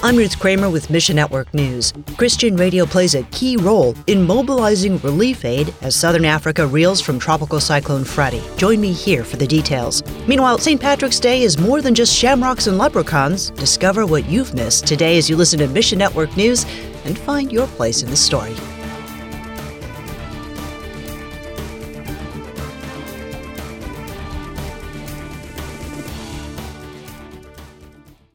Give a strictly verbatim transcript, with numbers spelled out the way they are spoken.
I'm Ruth Kramer with Mission Network News. Christian radio plays a key role in mobilizing relief aid as southern Africa reels from Tropical Cyclone Freddy. Join me here for the details. Meanwhile, Saint Patrick's Day is more than just shamrocks and leprechauns. Discover what you've missed today as you listen to Mission Network News and find your place in the story.